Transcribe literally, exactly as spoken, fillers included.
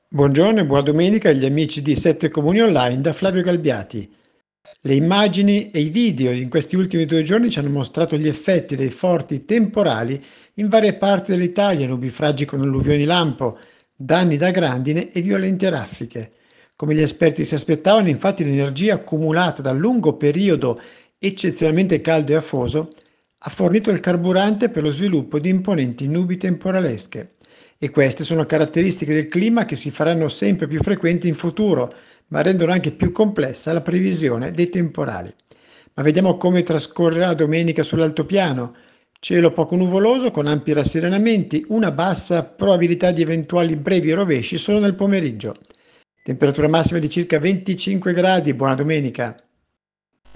Buongiorno e buona domenica agli amici di Sette Comuni Online da Flavio Galbiati. Le immagini e i video in questi ultimi due giorni ci hanno mostrato gli effetti dei forti temporali in varie parti dell'Italia, nubifragi con alluvioni lampo, danni da grandine e violente raffiche. Come gli esperti si aspettavano, infatti, l'energia accumulata dal lungo periodo eccezionalmente caldo e afoso ha fornito il carburante per lo sviluppo di imponenti nubi temporalesche. E queste sono caratteristiche del clima che si faranno sempre più frequenti in futuro, ma rendono anche più complessa la previsione dei temporali. Ma vediamo come trascorrerà la domenica sull'altopiano. Cielo poco nuvoloso con ampi rasserenamenti, una bassa probabilità di eventuali brevi rovesci solo nel pomeriggio. Temperatura massima di circa venticinque gradi, buona domenica.